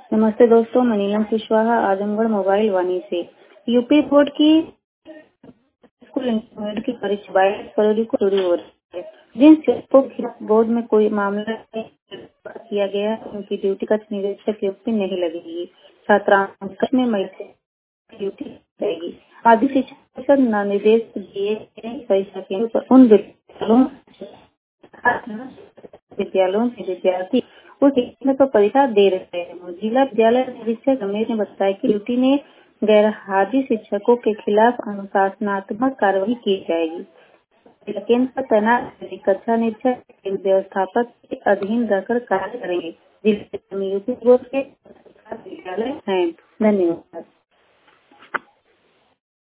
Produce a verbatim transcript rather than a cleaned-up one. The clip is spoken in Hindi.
नमस्ते दोस्तों, मैं नीलम कुशवाहा आजमगढ़ मोबाइल वानी से। यूपी बोर्ड की स्कूल इंटरमीडिएट की परीक्षा बाईस फरवरी को शुरू हो रही है। जिन शिक्षकों के खिलाफ बोर्ड में कोई मामला किया गया है उनकी ड्यूटी का निरीक्षक ड्यूटी नहीं लगेगी। छात्राओं में मई से ड्यूटी रहेगी। आदि शिक्षा परिषद निर्देश दिए परीक्षा केंद्र पर उन विद्यालयों विद्यालयों के विद्यार्थी उस केंद्र पर परीक्षा दे रहे हैं। जिला विद्यालय निरीक्षक रमेश ने बताया कि ड्यूटी ने गैर हाजिर शिक्षकों के खिलाफ अनुशासनात्मक कार्रवाई की जाएगी। केंद्र पर तैनात कक्षा निरीक्षक व्यवस्थापक के अधीन रहकर कार्य करेंगे। जिले में यूपी बोर्ड के विद्यालय हैं। धन्यवाद।